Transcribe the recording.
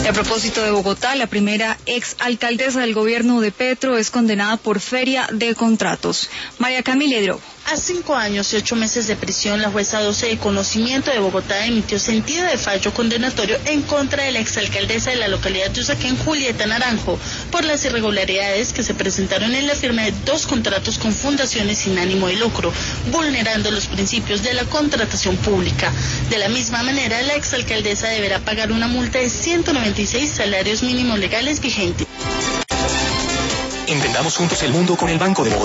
A propósito de Bogotá, la primera exalcaldesa del gobierno de Petro es condenada por feria de contratos. María Camila Hidrobo. A 5 años y 8 meses de prisión, la jueza 12 de conocimiento de Bogotá emitió sentido de fallo condenatorio en contra de la exalcaldesa de la localidad de Usaquén, Julieta Naranjo, por las irregularidades que se presentaron en la firma de 2 contratos con fundaciones sin ánimo de lucro, vulnerando los principios de la contratación pública. De la misma manera, la exalcaldesa deberá pagar una multa de 196 salarios mínimos legales vigentes. Entendamos juntos el mundo con el Banco de Bogotá.